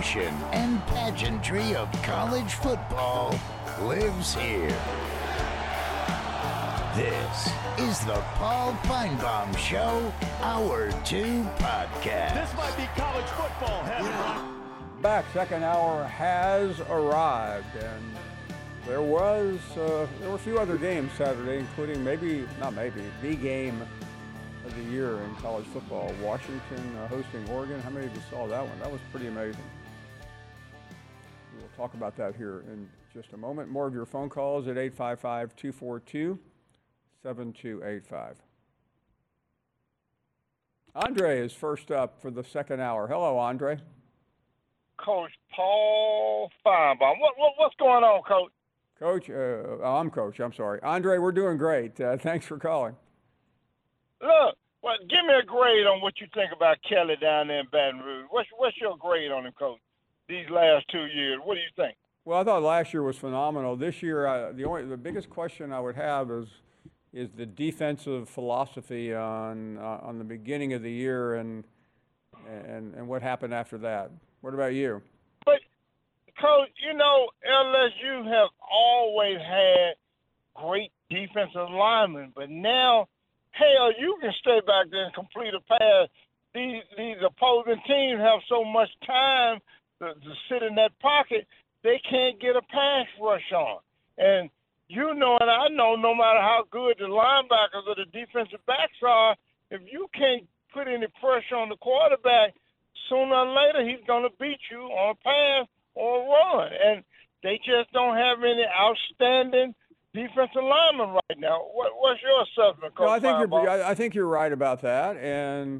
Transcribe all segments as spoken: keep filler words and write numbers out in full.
emotion and pageantry of college football lives here. This is the Paul Finebaum Show, Hour two podcast. This might be college football heaven. Back, second hour has arrived, and there was uh, there were a few other games Saturday, including maybe not maybe the game of the year in college football. Washington uh, hosting Oregon. How many of you saw that one? That was pretty amazing. We'll talk about that here in just a moment. More of your phone calls at eight five five, two four two, seven two eight five. Andre is first up for the second hour. Hello, Andre. Coach Paul Finebaum. What, what what's going on, Coach? Coach, uh, oh, I'm Coach. I'm sorry, Andre. We're doing great. Uh, thanks for calling. Look, well, give me a grade on what you think about Kelly down there in Baton Rouge. What's what's your grade on him, Coach? These last two years, what do you think? Well, I thought last year was phenomenal. This year, uh, the only the biggest question I would have is is the defensive philosophy on uh, on the beginning of the year and and and what happened after that. What about you? But, Coach, you know, L S U have always had great defensive linemen, but now, hell, you can stay back there and complete a pass. These, these opposing teams have so much time to, to sit in that pocket, they can't get a pass rush on. And you know and I know no matter how good the linebackers or the defensive backs are, if you can't put any pressure on the quarterback, sooner or later, he's going to beat you on a pass or a run. And they just don't have any outstanding defensive linemen right now. What, what's your assessment, Coach? No, I think Finebaum? you're. I I think you're right about that. And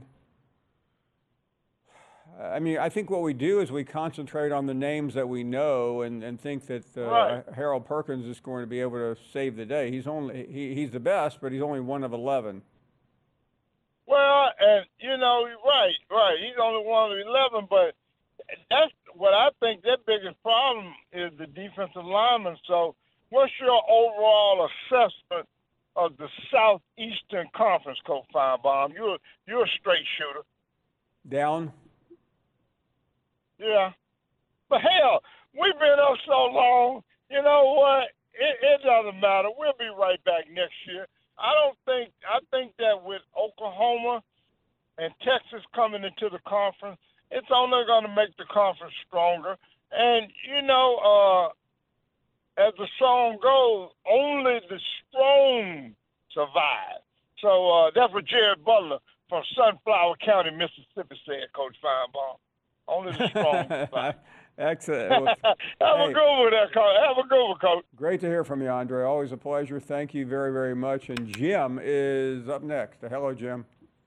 I mean, I think what we do is we concentrate on the names that we know, and, and think that uh, Right. Harold Perkins is going to be able to save the day. He's only he, he's the best, but he's only one of eleven. Well, and, you know, right, right. He's only one of eleven, but that's what I think their biggest problem is the defensive linemen. So what's your overall assessment of the Southeastern Conference, Coach Finebaum? You're, you're a straight shooter. Down. Yeah. But, hell, we've been up so long, you know what? It, it doesn't matter. We'll be right back next year. I don't think – I think that with Oklahoma and Texas coming into the conference, it's only going to make the conference stronger. And, you know, uh, as the song goes, only the strong survive. So uh, that's what Jared Butler from Sunflower County, Mississippi said, Coach Finebaum. Only the strong survive. Excellent. Well, Have hey, a good one there, Coach. Have a good one, Coach. great to hear from you, Andre. Always a pleasure. Thank you very, very much. And Jim is up next. Hello, Jim.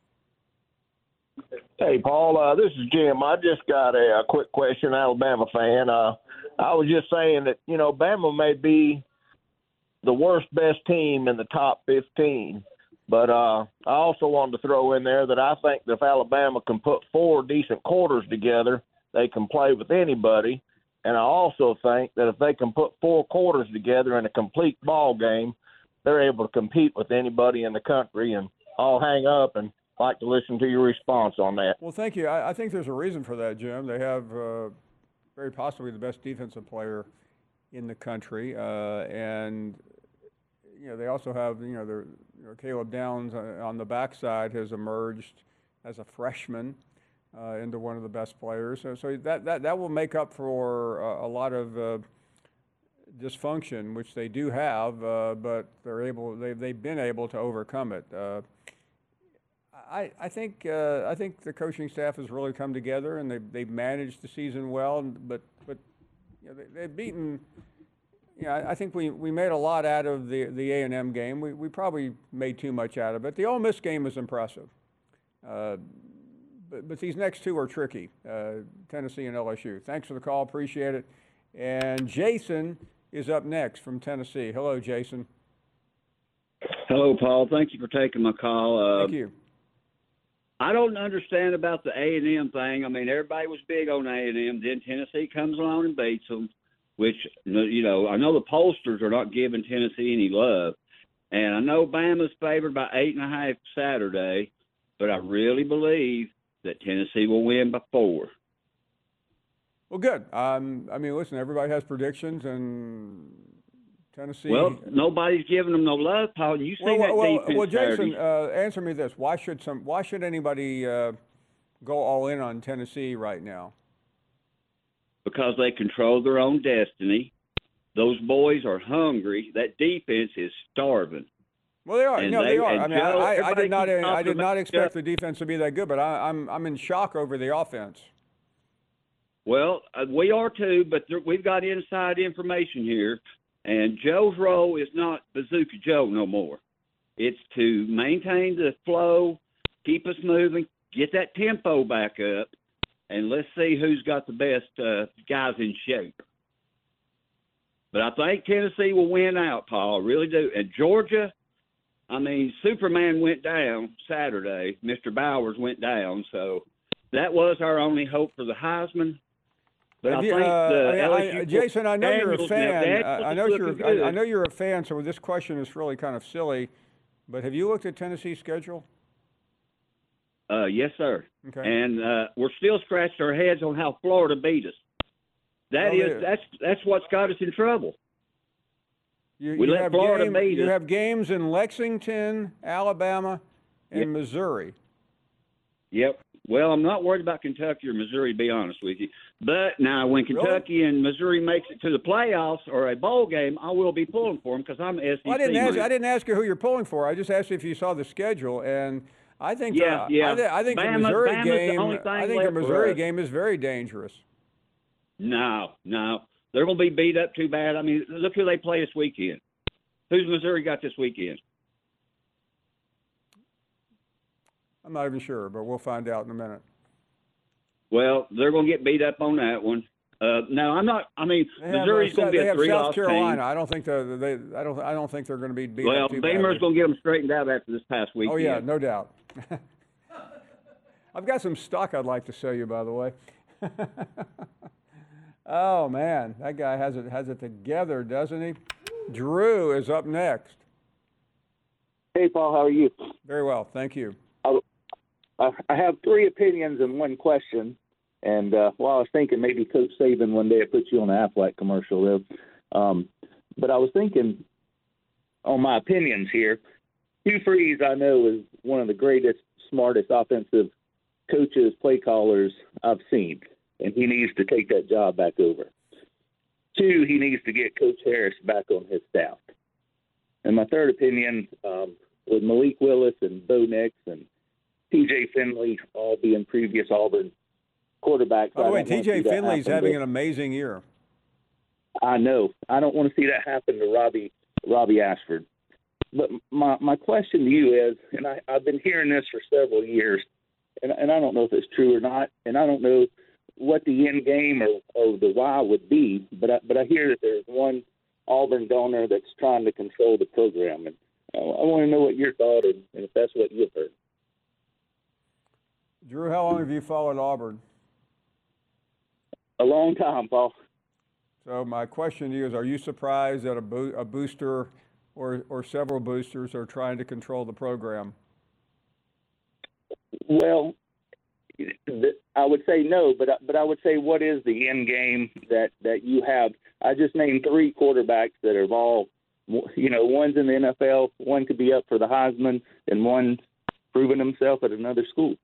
Hey, Paul, uh, this is Jim. I just got a, a quick question, Alabama fan. Uh, I was just saying that, you know, Bama may be the worst best team in the top fifteen, but uh, I also wanted to throw in there that I think that if Alabama can put four decent quarters together, they can play with anybody. And I also think that if they can put four quarters together in a complete ball game, they're able to compete with anybody in the country. And I'll hang up and like to listen to your response on that. Well, thank you. I, I think there's a reason for that, Jim. They have uh, very possibly the best defensive player in the country, uh, and you know they also have you know, their, you know Caleb Downs on the backside has emerged as a freshman uh, into one of the best players. So, so that, that that will make up for uh, a lot of uh, dysfunction, which they do have, uh, but they're able they they've been able to overcome it. Uh, I, I think uh, I think the coaching staff has really come together, and they've, they've managed the season well. But but you know, they, they've beaten. You know, I, I think we, we made a lot out of the the A and M game. We we probably made too much out of it. The Ole Miss game was impressive, uh, but but these next two are tricky. Uh, Tennessee and L S U. Thanks for the call, appreciate it. And Jason is up next from Tennessee. Hello, Jason. Hello, Paul. Thank you for taking my call. Uh, Thank you. I don't understand about the A and M thing. I mean, everybody was big on A and M. Then Tennessee comes along and beats them, which, you know, I know the pollsters are not giving Tennessee any love. And I know Bama's favored by eight and a half Saturday, but I really believe that Tennessee will win by four. Well, good. Um, I mean, listen, everybody has predictions, and Tennessee. Well, nobody's giving them no love, Paul. You seen well, that well, defense well, Jason, Saturday. uh, answer me this: Why should some? Why should anybody uh, go all in on Tennessee right now? Because they control their own destiny. Those boys are hungry. That defense is starving. Well, they are. And no, they- they are. and I mean, Joe, I, I everybody did not. keeps I talking did not about expect Joe. the defense to be that good, but I, I'm I'm in shock over the offense. Well, uh, we are too, but there, we've got inside information here, and Joe's role is not Bazooka Joe no more. It's to maintain the flow, keep us moving, get that tempo back up, and let's see who's got the best uh, guys in shape. But I think Tennessee will win out, Paul. I really do. And Georgia, I mean, Superman went down Saturday. Mister Bowers went down, so that was our only hope for the Heisman. But Have I you, think uh, the I- L I- S U Jason, I know you're a Daniels- now, fan. Daniels I, I is know looking you're. I, I good. know you're a fan. So this question is really kind of silly, but have you looked at Tennessee's schedule? Uh, yes, sir. Okay. And uh, we're still scratching our heads on how Florida beat us. That Well, is, they- that's that's what's got us in trouble. You, We you let have Florida game- beat You us. have games in Lexington, Alabama, and Yep. Missouri. Yep. Well, I'm not worried about Kentucky or Missouri, to be honest with you. But now, when Really? Kentucky and Missouri makes it to the playoffs or a bowl game, I will be pulling for them because I'm S E C. Well, I didn't ask. man. I didn't ask you who you're pulling for. I just asked you if you saw the schedule, and I think. Yeah, the, yeah. I, th- I think Bama- the Missouri Bama's the game. only thing I think the left for Missouri us. game is very dangerous. No, no. They're going to be beat up too bad. I mean, look who they play this weekend. Who's Missouri got this weekend? I'm not even sure, but we'll find out in a minute. Well, they're going to get beat up on that one. Uh, no, I'm not. I mean, They have, uh, Missouri's going to be they a have three-loss South Carolina. team. I don't think the, they. I don't. I don't think they're going to be beat Well, up too Beamer's badly. going to get them straightened out after this past weekend. Oh yeah, no doubt. I've got some stock I'd like to show you, by the way. Oh man, that guy has it has it together, doesn't he? Drew is up next. Hey, Paul, how are you? Very well, thank you. I, I have three opinions and one question. And uh, well, I was thinking maybe Coach Saban one day put you on an Aflac commercial, though. Um, but I was thinking on my opinions here. Hugh Freeze, I know, is one of the greatest, smartest offensive coaches, play callers I've seen, and he needs to take that job back over. Two, he needs to get Coach Harris back on his staff. And my third opinion, um, with Malik Willis and Bo Nix and T J Finley all being previous Auburn quarterbacks. By the I way, don't wanna T J see that Finley's happen having to- an amazing year. I know. I don't want to see that happen to Robbie Robbie Ashford. But my my question to you is, and I, I've been hearing this for several years, and, and I don't know if it's true or not, and I don't know what the end game or, or the why would be, but I, but I hear that there's one Auburn donor that's trying to control the program, and I, I want to know what your thought is, and if that's what you've heard. Drew, how long have you followed Auburn? A long time, Paul. So my question to you is, are you surprised that a, bo- a booster or, or several boosters are trying to control the program? Well, th- I would say no, but I- but I would say what is the end game that, that you have? I just named three quarterbacks that are all, you know, one's in the N F L, one could be up for the Heisman, and one's proven himself at another school.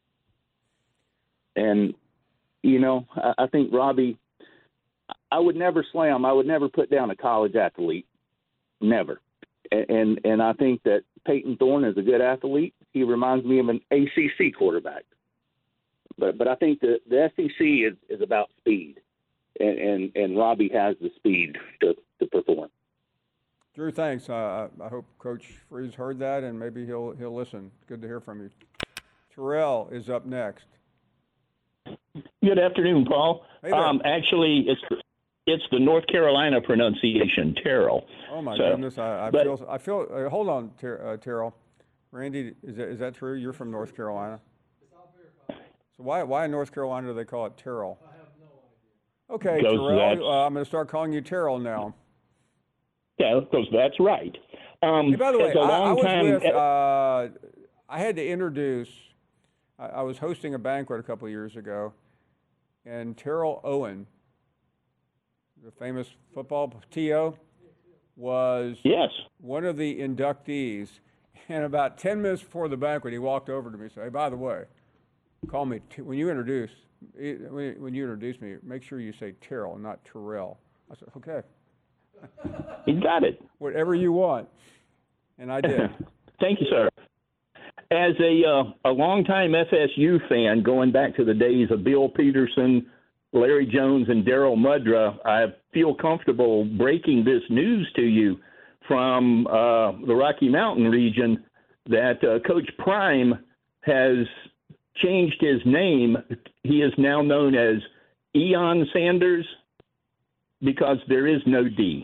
And, you know, I, I think Robbie, I would never slam, I would never put down a college athlete, never. And, and and I think that Peyton Thorne is a good athlete. He reminds me of an A C C quarterback. But but I think the, the S E C is, is about speed, and, and, and Robbie has the speed to, to perform. Drew, thanks. Uh, I I hope Coach Freeze heard that, and maybe he'll he'll listen. Good to hear from you. Terrell is up next. Good afternoon, Paul. Hey there. Um, actually, it's it's the North Carolina pronunciation, Terrell. Oh my So, goodness, I, I but- feel I feel. Uh, hold on, Ter- uh, Terrell. Randy, is that is that true? You're from North Carolina. So why why in North Carolina do they call it Terrell? I have no idea. Okay, Because Terrell. that's- Uh, I'm going to start calling you Terrell now. Yeah, because that's right. Um, Hey, by the way, it's a I, I long was time. with. Uh, I had to introduce. I, I was hosting a banquet a couple of years ago, and Terrell Owen, the famous football T O, was Yes. one of the inductees. And about ten minutes before the banquet, he walked over to me and said, "Hey, by the way, call me t- when you introduce when you introduce me. Make sure you say Terrell, not Terrell." I said, "Okay." He got it. Whatever you want, and I did. Thank you, sir. As a uh, a longtime F S U fan, going back to the days of Bill Peterson, Larry Jones, and Darrell Mudra, I feel comfortable breaking this news to you from uh, the Rocky Mountain region that uh, Coach Prime has changed his name. He is now known as Eon Sanders because there is no D.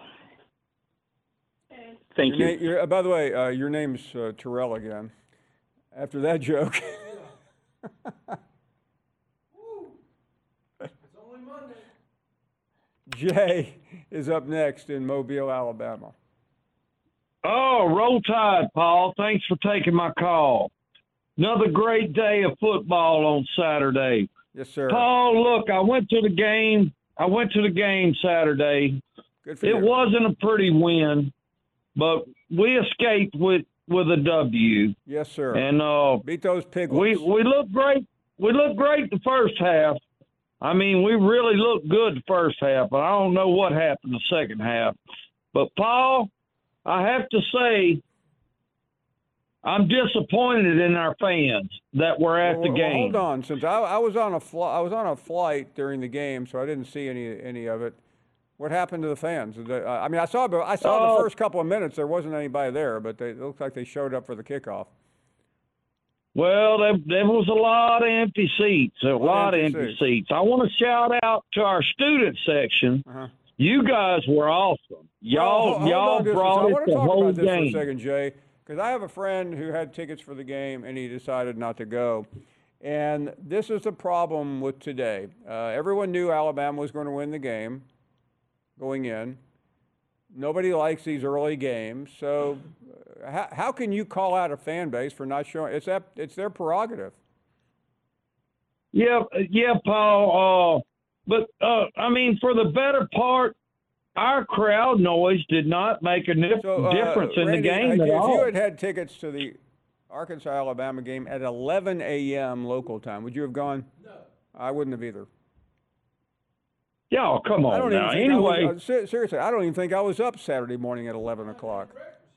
Thank Your you. na- your- uh, by the way, uh, your name's uh, Terrell again. After that joke. Jay is up next in Mobile, Alabama. Oh, roll tide, Paul. Thanks for taking my call. Another great day of football on Saturday. Yes, sir. Paul, look, I went to the game. I went to the game Saturday. Good for It you. wasn't a pretty win, but we escaped with, with a W. Yes, sir. And uh, Beat those piglets. we we looked great. We looked great the first half. I mean, we really looked good the first half, but I don't know what happened the second half. But Paul, I have to say, I'm disappointed in our fans that were at Well, the well, game. hold on, since I, I was on a fl- I was on a flight during the game, so I didn't see any any of it. What happened to the fans? Did they- uh, I mean, I saw I saw Uh, the first couple of minutes. There wasn't anybody there, but they, it looked like they showed up for the kickoff. Well, there, there was a lot of empty seats, a lot of empty empty seats. seats. I want to shout out to our student section. Uh-huh. You guys were awesome. Y'all, Well, hold y'all on just a brought second. I it want to the talk whole about this game. for a second, Jay, because I have a friend who had tickets for the game and he decided not to go. And this is the problem with today. Uh, everyone knew Alabama was going to win the game going in. Nobody likes these early games. So uh, how, how can you call out a fan base for not showing? It's that, it's their prerogative. Yeah, yeah, Paul. Uh, but uh, I mean, for the better part, our crowd noise did not make a nif- So, uh, difference in Randy, the game if at you all. had had tickets to the Arkansas-Alabama game at eleven a.m. local time, would you have gone? No. I wouldn't have either. Y'all, come I on don't now. even think I Anyway, was, uh, ser- seriously, I don't even think I was up Saturday morning at eleven o'clock.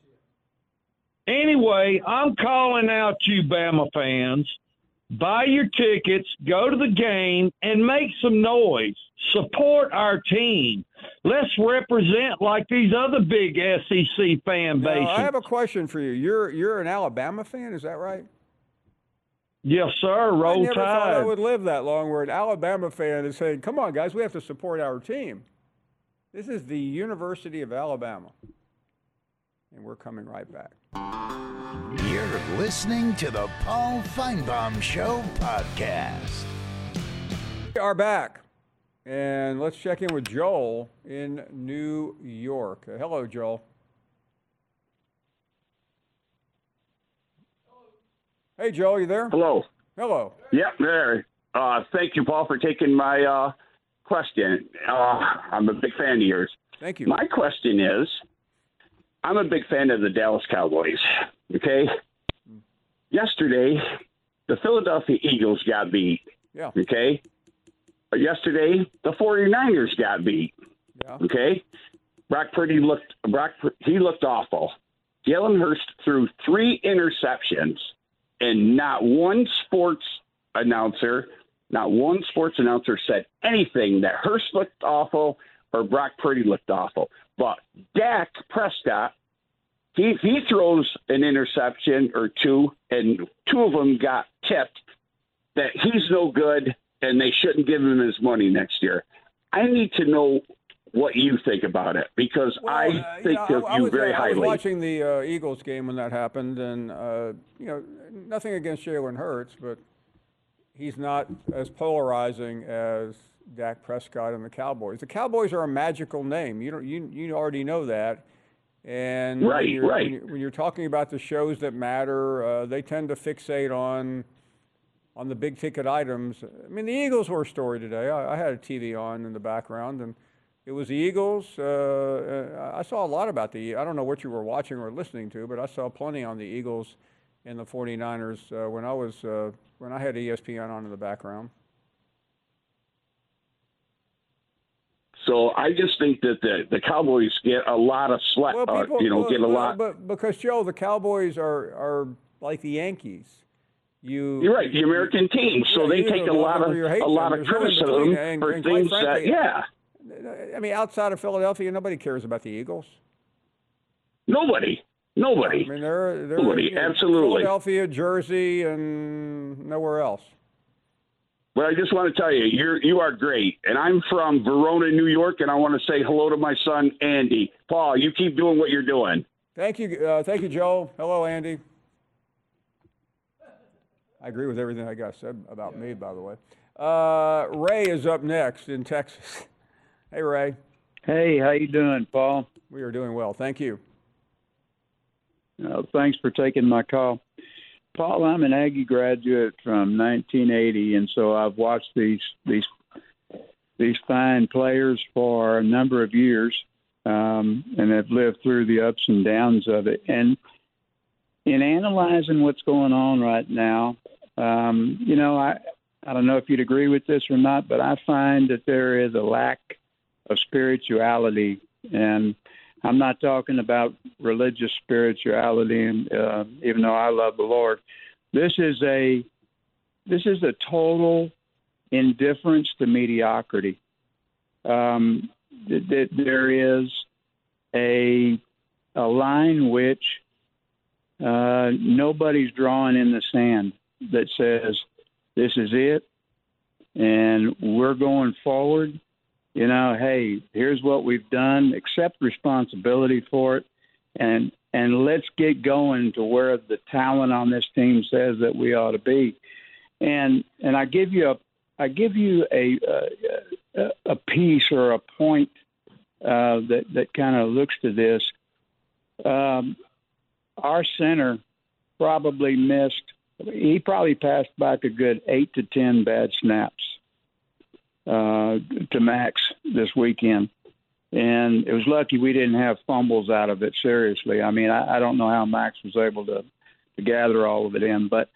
anyway, I'm calling out you Bama fans. Buy your tickets, go to the game, and make some noise. Support our team. Let's represent like these other big S E C fan bases. Now, I have a question for you. You're you're an Alabama fan, is that right? Yes, sir. Roll I never thought I Tide. would live that long where an Alabama fan is saying, "Come on, guys, we have to support our team." This is the University of Alabama, and we're coming right back. You're listening to the Paul Feinbaum Show podcast. We are back, and let's check in with Joel in New York. Uh, hello, Joel. Hey, Joel, you there? Hello. Hello. Yep, there. Uh, thank you, Paul, for taking my uh, question. Uh, I'm a big fan of yours. Thank you. My question is, I'm a big fan of the Dallas Cowboys, okay? Yesterday, the Philadelphia Eagles got beat, Yeah. okay? But yesterday, the 49ers got beat, Yeah. okay? Brock Purdy looked, Brock, he looked awful. Jalen Hurst threw three interceptions, and not one sports announcer, not one sports announcer said anything that Hurst looked awful or Brock Purdy looked awful. But Dak Prescott, he he throws an interception or two, and two of them got tipped that he's no good and they shouldn't give him his money next year. I need to know what you think about it because Well, I uh, think know, of I, I you was, very uh, I was highly. watching the uh, Eagles game when that happened, and uh, you know, nothing against Jalen Hurts, but he's not as polarizing as Dak Prescott and the Cowboys. The Cowboys are a magical name. You don't, you you already know that. And Right, when, you're, right. when, you're, when you're talking about the shows that matter, uh, they tend to fixate on on the big ticket items. I mean, the Eagles were a story today. I, I had a T V on in the background, and it was the Eagles. Uh, I saw a lot about the, I don't know what you were watching or listening to, but I saw plenty on the Eagles and the forty-niners uh, when I was, uh, when I had E S P N on in the background. So I just think that the, the Cowboys get a lot of slack, Well, people, uh, you know, well, get a well, lot. But because, Joe, the Cowboys are, are like the Yankees. You, You're right, the American team. So yeah, they you take either a love lot them of or you hate a them. lot of There's no in criticism between. And- for and quite things frankly, that, yeah, I mean, outside of Philadelphia, nobody cares about the Eagles. nobody, nobody, I mean, they're, they're nobody, you know, absolutely. Philadelphia, Jersey, and nowhere else. But I just want to tell you, you're you are great, and I'm from Verona, New York, and I want to say hello to my son Andy. Paul, you keep doing what you're doing. Thank you, uh, thank you, Joe. Hello, Andy. I agree with everything I got said about me, by the way. Uh, Ray is up next in Texas. Hey, Ray. Hey, how you doing, Paul? We are doing well. Thank you. Uh, thanks for taking my call. Paul, I'm an Aggie graduate from nineteen eighty, and so I've watched these these these fine players for a number of years, um, and have lived through the ups and downs of it. And in analyzing what's going on right now, um, you know, I I don't know if you'd agree with this or not, but I find that there is a lack of spirituality, and I'm not talking about religious spirituality, and uh, even though I love the Lord, this is a this is a total indifference to mediocrity. Um, th- th- there is a a line which uh, nobody's drawing in the sand that says this is it, and we're going forward. You know, hey, here's what we've done. Accept responsibility for it, and and let's get going to where the talent on this team says that we ought to be. And and I give you a I give you a a, a piece or a point uh, that that kind of looks to this. Um, our center probably missed. He probably passed back a good eight to ten bad snaps uh, to Max this weekend. And it was lucky we didn't have fumbles out of it, seriously. I mean, I, I don't know how Max was able to, to gather all of it in. But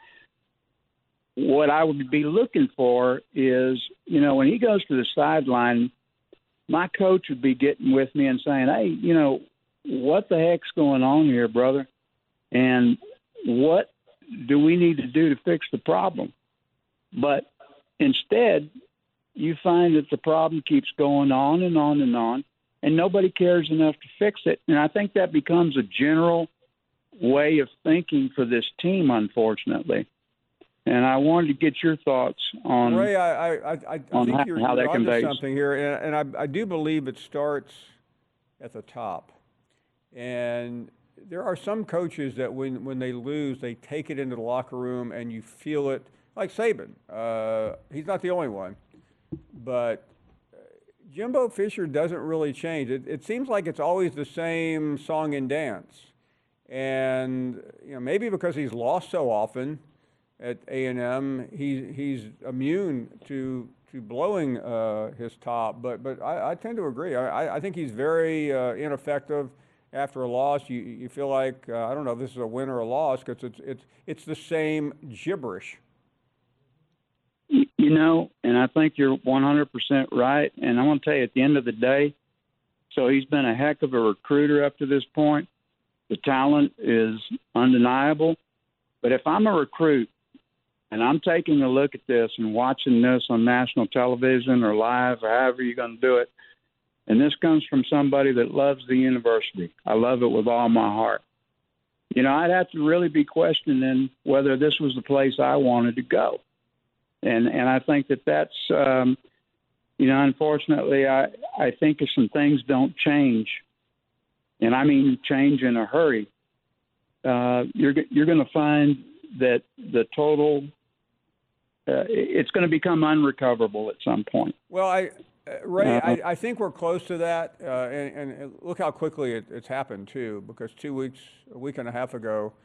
what I would be looking for is, you know, when he goes to the sideline, my coach would be getting with me and saying, hey, you know, what the heck's going on here, brother? And what do we need to do to fix the problem? But instead, you find that the problem keeps going on and on and on, and nobody cares enough to fix it. And I think that becomes a general way of thinking for this team, unfortunately. And I wanted to get your thoughts on Ray. I, I, I, I on think how, you're, how you're that can onto base. something here, and, and I, I do believe it starts at the top. And there are some coaches that when, when they lose, they take it into the locker room, and you feel it, like Saban. Uh, he's not the only one. But Jimbo Fisher doesn't really change. It, it seems like it's always the same song and dance. And you know, maybe because he's lost so often at A and M, he, he's immune to to blowing uh, his top. But but I, I tend to agree. I, I think he's very uh, ineffective after a loss. You you feel like uh, I don't know if this is a win or a loss because it's it's it's the same gibberish. You know, and I think you're one hundred percent right. And I want to tell you, at the end of the day, so he's been a heck of a recruiter up to this point. The talent is undeniable. But if I'm a recruit and I'm taking a look at this and watching this on national television or live or however you're going to do it, and this comes from somebody that loves the university, I love it with all my heart. You know, I'd have to really be questioning whether this was the place I wanted to go. And and I think that that's, um, you know, unfortunately, I, I think if some things don't change, and I mean change in a hurry, uh, you're you're going to find that the total, uh, it's going to become unrecoverable at some point. Well, I, uh, Ray, Uh, I, I think we're close to that, uh, and, and look how quickly it, it's happened too. Because two weeks, a week and a half ago,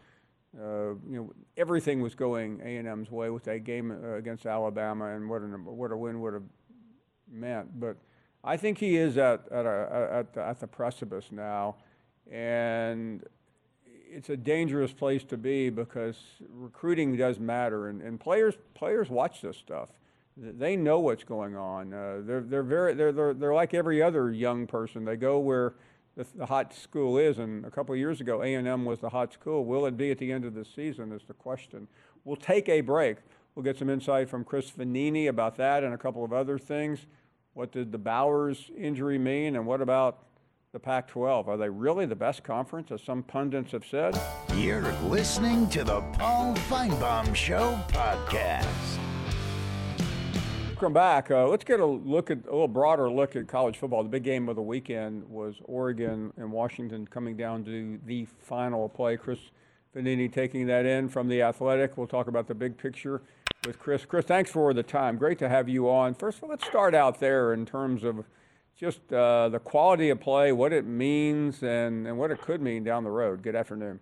uh, you know, everything was going A and M's way with that game uh, against Alabama, and what, an, what a win would have meant. But I think he is at at, a, at, the, at the precipice now, and it's a dangerous place to be because recruiting does matter, and, and players players watch this stuff. They know what's going on. Uh, they're they're very they're, they're they're like every other young person. They go where the, the hot school is, and a couple of years ago, A and M was the hot school. Will it be at the end of the season is the question. We'll take a break. We'll get some insight from Chris Vannini about that and a couple of other things. What did the Bowers injury mean, and what about the Pac twelve? Are they really the best conference, as some pundits have said? You're listening to the Paul Feinbaum Show podcast. Welcome back. Uh, let's get a look at a little broader look at college football. The big game of the weekend was Oregon and Washington coming down to the final play. Chris Vannini taking that in from The Athletic. We'll talk about the big picture with Chris. Chris, thanks for the time. Great to have you on. First of all, let's start out there in terms of just uh, the quality of play, what it means, and, and what it could mean down the road. Good afternoon.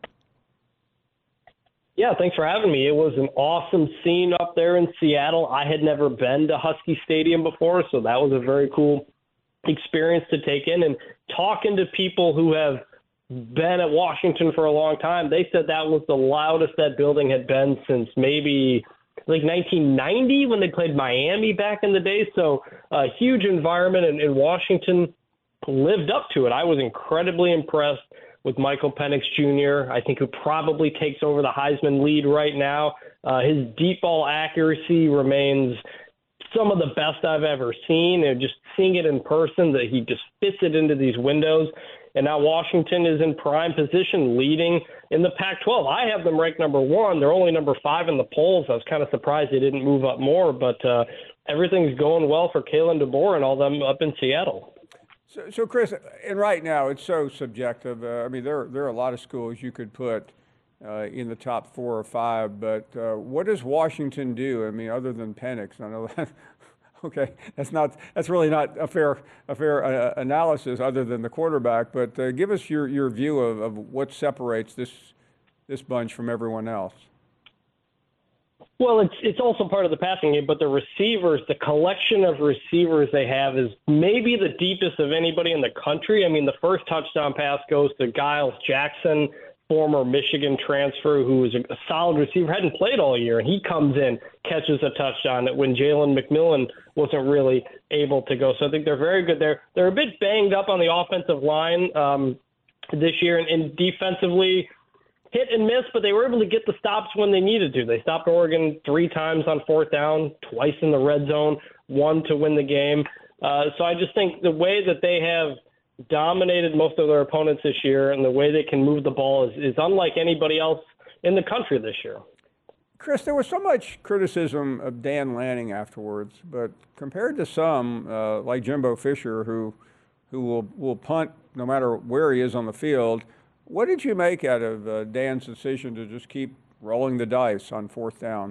Yeah, thanks for having me. It was an awesome scene up there in Seattle. I had never been to Husky Stadium before, so that was a very cool experience to take in. And talking to people who have been at Washington for a long time, they said that was the loudest that building had been since maybe like nineteen ninety when they played Miami back in the day. So a huge environment, and, and Washington lived up to it. I was incredibly impressed with Michael Penix Junior I think who probably takes over the Heisman lead right now. Uh, his deep ball accuracy remains some of the best I've ever seen. And just seeing it in person, that he just fits it into these windows. And now Washington is in prime position, leading in the Pac twelve. I have them ranked number one. They're only number five in the polls. I was kind of surprised they didn't move up more, but uh, everything's going well for Kalen DeBoer and all them up in Seattle. So, so Chris, and right now it's so subjective. Uh, I mean, there there are a lot of schools you could put uh, in the top four or five, but uh, what does Washington do? I mean, other than Penix, I know that. Okay, that's not that's really not a fair a fair uh, analysis, other than the quarterback. But uh, give us your, your view of, of what separates this this bunch from everyone else. Well, it's it's also part of the passing game, but the receivers, the collection of receivers they have is maybe the deepest of anybody in the country. I mean, the first touchdown pass goes to Giles Jackson, former Michigan transfer, who was a solid receiver, hadn't played all year, and he comes in, catches a touchdown when Jalen McMillan wasn't really able to go. So I think they're very good there. They're a bit banged up on the offensive line um, this year, and, and defensively hit and miss, but they were able to get the stops when they needed to. They stopped Oregon three times on fourth down, twice in the red zone, one to win the game. Uh, so I just think the way that they have dominated most of their opponents this year and the way they can move the ball is, is unlike anybody else in the country this year. Chris, there was so much criticism of Dan Lanning afterwards, but compared to some, uh, like Jimbo Fisher, who who will, will punt no matter where he is on the field, what did you make out of uh, Dan's decision to just keep rolling the dice on fourth down?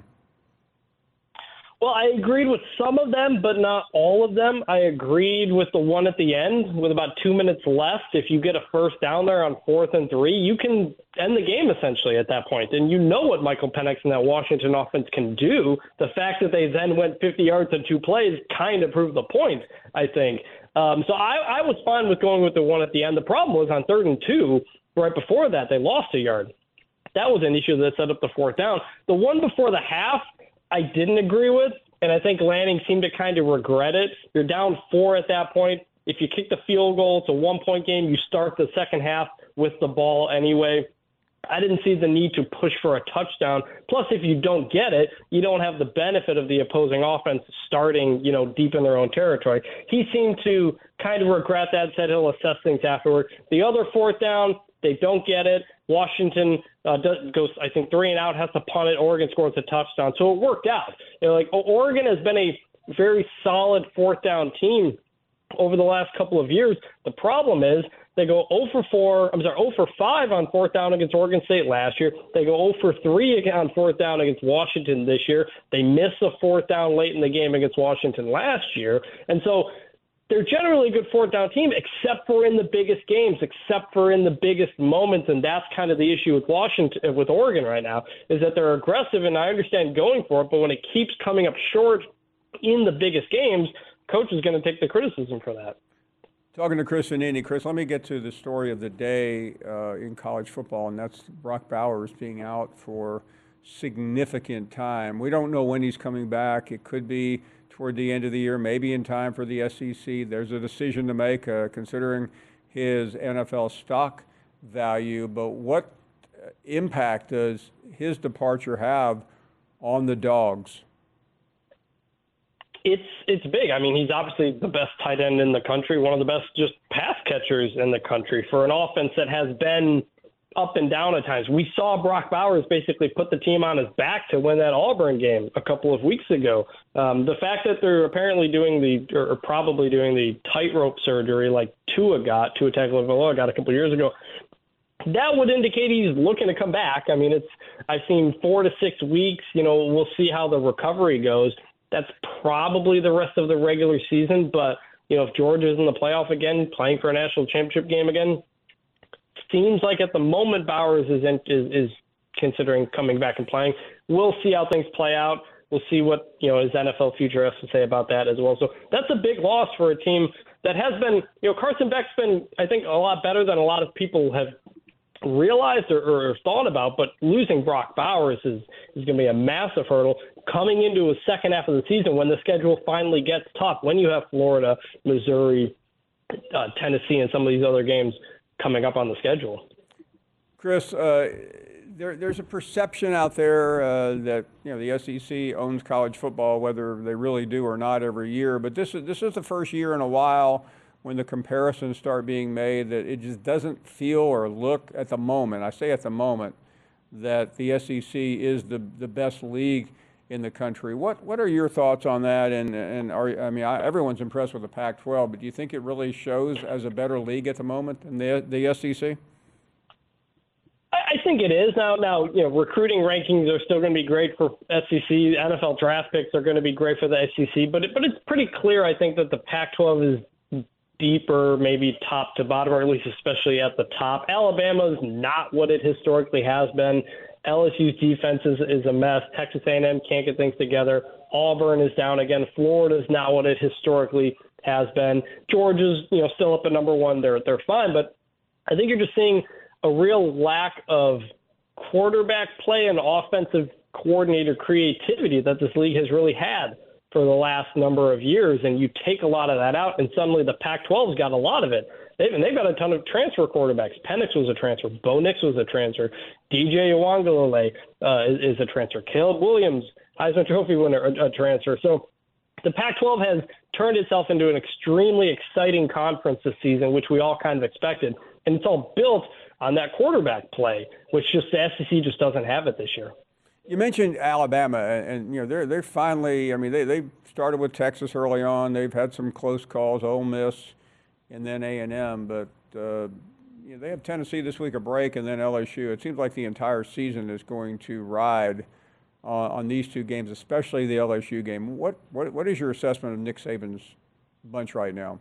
Well, I agreed with some of them, but not all of them. I agreed with the one at the end with about two minutes left. If you get a first down there on fourth and three, you can end the game essentially at that point. And you know what Michael Penix and that Washington offense can do. The fact that they then went fifty yards in two plays kind of proved the point, I think. Um, so I, I was fine with going with the one at the end. The problem was on third and two, right before that, they lost a yard. That was an issue that set up the fourth down. The one before the half, I didn't agree with, and I think Lanning seemed to kind of regret it. You're down four at that point. If you kick the field goal, it's a one-point game. You start the second half with the ball anyway. I didn't see the need to push for a touchdown. Plus, if you don't get it, you don't have the benefit of the opposing offense starting, you know, deep in their own territory. He seemed to kind of regret that, said he'll assess things afterward. The other fourth down, they don't get it. Washington uh, does, goes, I think, three and out, has to punt it. Oregon scores a touchdown. So it worked out. You know, like Oregon has been a very solid fourth down team over the last couple of years. The problem is they go zero for four, I'm sorry, zero for five on fourth down against Oregon State last year. They go zero for three on fourth down against Washington this year. They miss a fourth down late in the game against Washington last year. And so they're generally a good fourth down team, except for in the biggest games, except for in the biggest moments. And that's kind of the issue with Washington, with Oregon right now, is that they're aggressive, and I understand going for it, but when it keeps coming up short in the biggest games, coach is going to take the criticism for that. Talking to Chris Vannini. Chris, let me get to the story of the day uh, in college football, and that's Brock Bowers being out for significant time. We don't know when he's coming back. It could be toward the end of the year, maybe in time for the S E C. There's a decision to make uh, considering his N F L stock value, but what impact does his departure have on the Dogs? It's it's big. I mean, he's obviously the best tight end in the country, one of the best just pass catchers in the country for an offense that has been up and down at times. We saw Brock Bowers basically put the team on his back to win that Auburn game a couple of weeks ago. Um, the fact that they're apparently doing the, or probably doing the tightrope surgery like Tua got, Tua Tagovailoa got a couple of years ago, that would indicate he's looking to come back. I mean, it's I've seen four to six weeks. You know, we'll see how the recovery goes. That's probably the rest of the regular season. But, you know, if Georgia's in the playoff again, playing for a national championship game again, seems like at the moment Bowers is, in, is is considering coming back and playing. We'll see how things play out. We'll see what, you know, his N F L future has to say about that as well. So that's a big loss for a team that has been, you know, Carson Beck's been, I think, a lot better than a lot of people have realized or, or thought about, but losing Brock Bowers is, is going to be a massive hurdle coming into a second half of the season when the schedule finally gets tough, when you have Florida, Missouri, uh, Tennessee, and some of these other games coming up on the schedule. Chris, uh, there, there's a perception out there uh, that, you know, the S E C owns college football, whether they really do or not every year, but this is, this is the first year in a while when the comparisons start being made that it just doesn't feel or look at the moment, I say at the moment, that the S E C is the, the best league in the country. What what are your thoughts on that? And and are I mean I, everyone's impressed with the Pac twelve, but do you think it really shows as a better league at the moment than the the S E C? I think it is now. Now you know recruiting rankings are still going to be great for S E C. N F L draft picks are going to be great for the S E C, but it, but it's pretty clear I think that the Pac twelve is deeper, maybe top to bottom, or at least especially at the top. Alabama is not what it historically has been. L S U's defense is, is a mess. Texas A and M can't get things together. Auburn is down again. Florida is not what it historically has been. Georgia's, you know, still up at number one. They're they're fine, but I think you're just seeing a real lack of quarterback play and offensive coordinator creativity that this league has really had for the last number of years, and you take a lot of that out, and suddenly the Pac twelve's got a lot of it. They've, and they've got a ton of transfer quarterbacks. Penix was a transfer. Bo Nix was a transfer. D J Uiagalelei uh, is, is a transfer. Caleb Williams, Heisman Trophy winner, a, a transfer. So the Pac twelve has turned itself into an extremely exciting conference this season, which we all kind of expected, and it's all built on that quarterback play, which just the S E C just doesn't have it this year. You mentioned Alabama, and, and you know they're they're finally. I mean, they they started with Texas early on. They've had some close calls, Ole Miss, and then A and M. But uh, you know, they have Tennessee this week, a break, and then L S U. It seems like the entire season is going to ride uh, on these two games, especially the L S U game. What what what is your assessment of Nick Saban's bunch right now?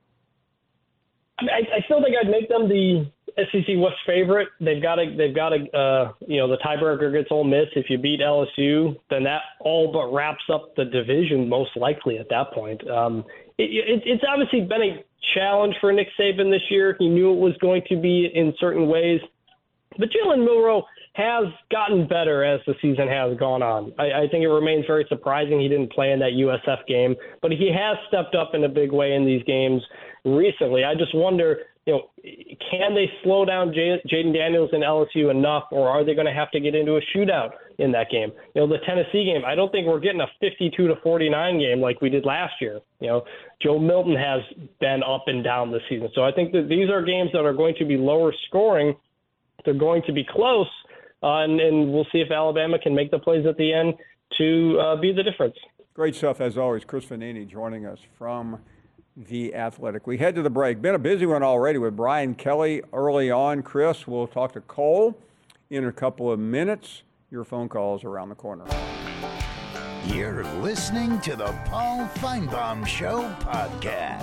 I, I still think I'd make them the S E C West favorite. They've got to, they've got to, uh, you know, the tiebreaker gets Ole Miss. If you beat L S U, then that all but wraps up the division most likely at that point. Um, it, it, it's obviously been a challenge for Nick Saban this year. He knew it was going to be in certain ways, but Jalen Milroe has gotten better as the season has gone on. I, I think it remains very surprising he didn't play in that U S F game, but he has stepped up in a big way in these games recently. I just wonder, you know, can they slow down J- Jaden Daniels and L S U enough, or are they going to have to get into a shootout in that game? You know, the Tennessee game, I don't think we're getting a fifty-two to forty-nine game like we did last year. You know, Joe Milton has been up and down this season. So I think that these are games that are going to be lower scoring. They're going to be close, uh, and, and we'll see if Alabama can make the plays at the end to uh, be the difference. Great stuff, as always. Chris Vannini joining us from The Athletic. We head to the break. Been a busy one already with Brian Kelly early on. Chris, we'll talk to Cole in a couple of minutes. Your phone calls around the corner. You're listening to the Paul Feinbaum Show podcast.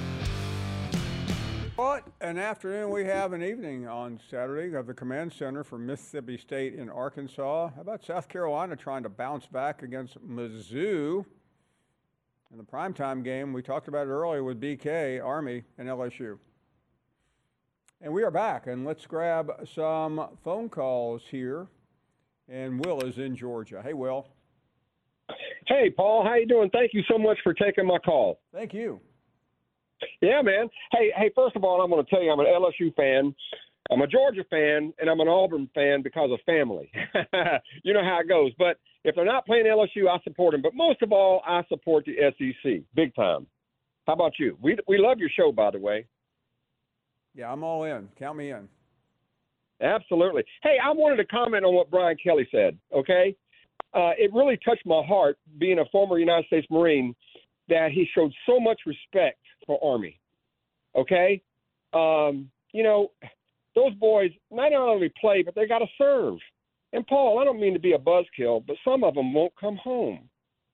What an afternoon we have, an evening on Saturday of the Command Center for Mississippi State in Arkansas. How about South Carolina trying to bounce back against Mizzou in the primetime game? We talked about it earlier with B K, Army, and L S U. And we are back, and let's grab some phone calls here. And Will is in Georgia. Hey, Will. Hey, Paul. How you doing? Thank you so much for taking my call. Thank you. Yeah, man. Hey, hey. First of all, I'm going to tell you I'm an L S U fan. I'm a Georgia fan, and I'm an Auburn fan because of family. You know how it goes. But if they're not playing L S U, I support them. But most of all, I support the S E C, big time. How about you? We we love your show, by the way. Yeah, I'm all in. Count me in. Absolutely. Hey, I wanted to comment on what Brian Kelly said, okay? Uh, it really touched my heart, being a former United States Marine, that he showed so much respect for Army, okay? Um, you know, those boys not only play, but they got to serve. And, Paul, I don't mean to be a buzzkill, but some of them won't come home.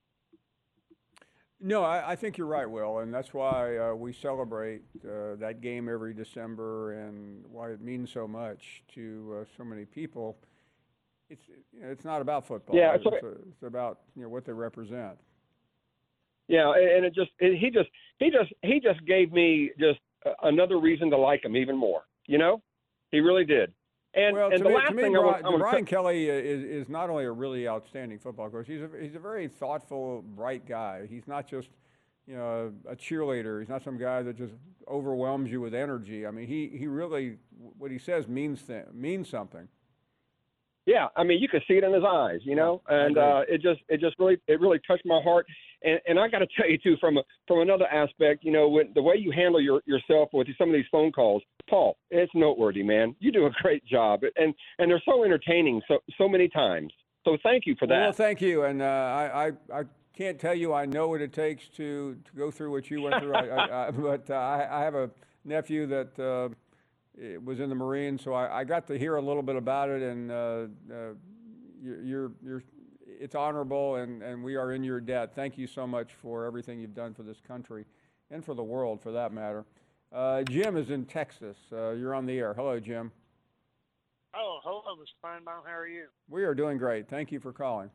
No, I, I think you're right, Will, and that's why uh, we celebrate uh, that game every December and why it means so much to uh, so many people. It's you know, it's not about football. Yeah, it's, it's, it's about you know what they represent. Yeah, and it just it, he just he just he just gave me just another reason to like him even more. You know, he really did. And, well, and to the me, last to me thing Brian, I want, I want Brian to... Kelly is, is not only a really outstanding football coach, he's a, he's a very thoughtful, bright guy. He's not just, you know, a cheerleader. He's not some guy that just overwhelms you with energy. I mean, he, he really, what he says means th- means something. Yeah, I mean, you could see it in his eyes, you know, and uh, it just it just really it really touched my heart. And, and I got to tell you too, from a, from another aspect, you know, when, the way you handle your, yourself with some of these phone calls, Paul, it's noteworthy, man. You do a great job, and and they're so entertaining, so so many times. So thank you for that. Well, thank you, and uh, I, I I can't tell you I know what it takes to, to go through what you went through. I, I, I, but uh, I, I have a nephew that uh, was in the Marines, so I, I got to hear a little bit about it, and uh, uh, you're you're. you're it's honorable, and, and we are in your debt. Thank you so much for everything you've done for this country and for the world, for that matter. Uh, Jim is in Texas. Uh, you're on the air. Hello, Jim. Oh, hello, Mister Feinbaum. How are you? We are doing great. Thank you for calling.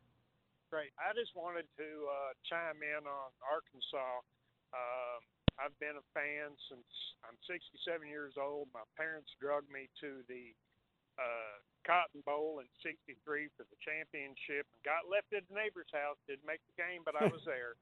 Great. I just wanted to uh, chime in on Arkansas. Um, I've been a fan since I'm sixty-seven years old. My parents drugged me to the uh, Cotton Bowl in sixty-three for the championship, and got left at the neighbor's house. Didn't make the game, but I was there.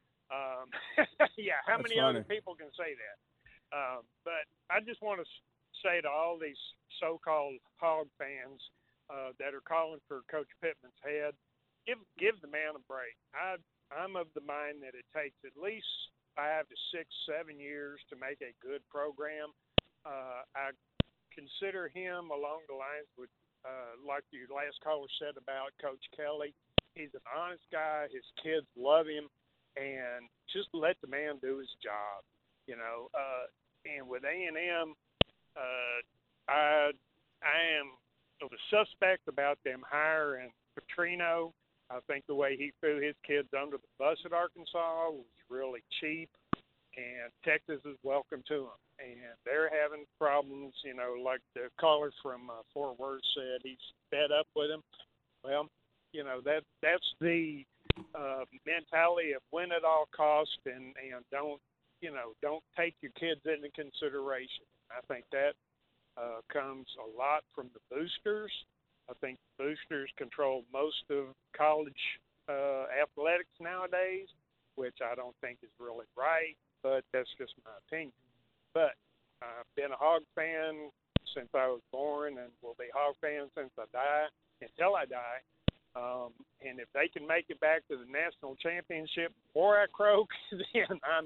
Um, yeah, how That's many funny. other people can say that? Um, but I just want to say to all these so-called hog fans uh, that are calling for Coach Pittman's head, give give the man a break. I I'm of the mind that it takes at least five to six, seven years to make a good program. Uh, I consider him along the lines with, uh, like your last caller said about Coach Kelly. He's an honest guy. His kids love him, and just let the man do his job, you know. Uh, and with A and M, uh, I I am the suspect about them hiring Petrino. I think the way he threw his kids under the bus at Arkansas was really cheap, and Texas is welcome to them. And they're having problems, you know, like the caller from uh, Fort Worth said, he's fed up with them. Well, you know, that that's the uh, mentality of win at all cost, and, and don't, you know, don't take your kids into consideration. I think that uh, comes a lot from the boosters. I think boosters control most of college uh, athletics nowadays, which I don't think is really right, but that's just my opinion. But I've been a Hog fan since I was born, and will be Hog fan since I die, until I die. Um, and if they can make it back to the national championship before I croak, then I'm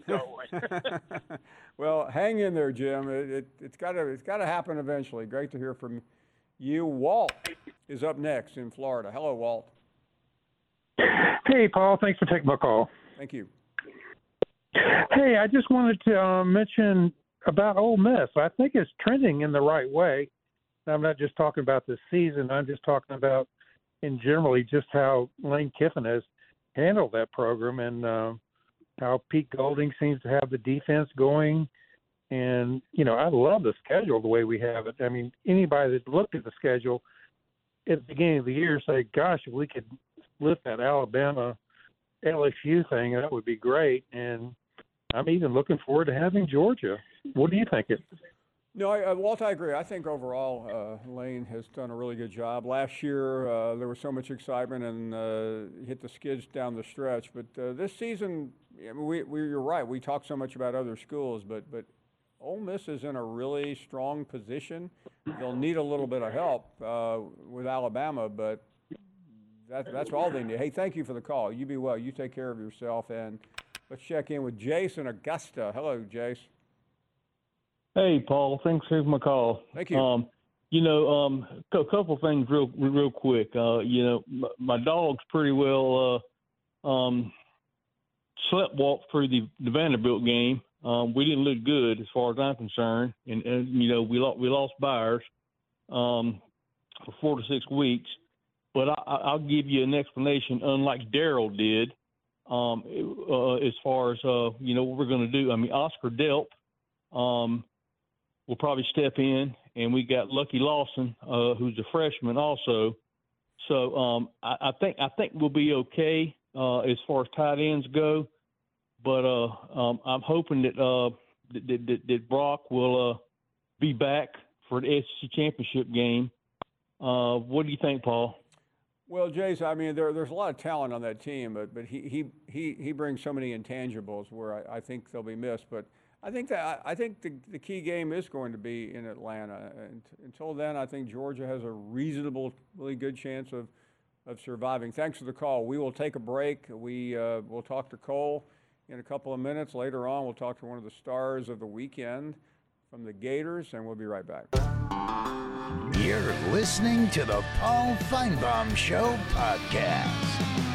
going. Well, hang in there, Jim. It, it, it's got to it's got to happen eventually. Great to hear from you. Walt is up next in Florida. Hello, Walt. Hey, Paul. Thanks for taking my call. Thank you. Hey, I just wanted to uh, mention about Ole Miss. I think it's trending in the right way. I'm not just talking about this season. I'm just talking about in generally just how Lane Kiffin is handled that program, and uh, how Pete Golding seems to have the defense going. And, you know, I love the schedule the way we have it. I mean, anybody that looked at the schedule at the beginning of the year say, gosh, if we could lift that Alabama L S U thing, that would be great. And I'm even looking forward to having Georgia. What do you think? It? No, I, uh, Walt, I agree. I think overall uh, Lane has done a really good job. Last year uh, there was so much excitement and uh, hit the skids down the stretch. But uh, this season, I mean, we, we, you're right. We talk so much about other schools, but but Ole Miss is in a really strong position. They'll need a little bit of help uh, with Alabama, but that, that's all they need. Hey, thank you for the call. You be well. You take care of yourself. And let's check in with Jace in Augusta. Hello, Jace. Hey, Paul. Thanks for my call. Thank you. Um, you know, um, a couple of things real, real quick. Uh, you know, my, my dog's pretty well uh, um, slept walked through the, the Vanderbilt game. Um, we didn't look good as far as I'm concerned, and, and you know we lost we lost Byers um, for four to six weeks. But I, I'll give you an explanation, unlike Darrell did, um, uh, as far as uh, you know what we're going to do. I mean, Oscar Delp um, will probably step in, and we got Lucky Lawson, uh, who's a freshman also. So um, I, I think I think we'll be okay uh, as far as tight ends go. But uh, um, I'm hoping that, uh, that, that, that Brock will uh, be back for the S E C championship game. Uh, what do you think, Paul? Well, Jace, I mean, there, there's a lot of talent on that team, but but he he he, he brings so many intangibles where I, I think they'll be missed. But I think that I think the, the key game is going to be in Atlanta. And until then, I think Georgia has a reasonably good chance of of surviving. Thanks for the call. We will take a break. We uh, we'll talk to Cole in a couple of minutes. Later on, we'll talk to one of the stars of the weekend from the Gators, and we'll be right back. You're listening to the Paul Feinbaum Show podcast.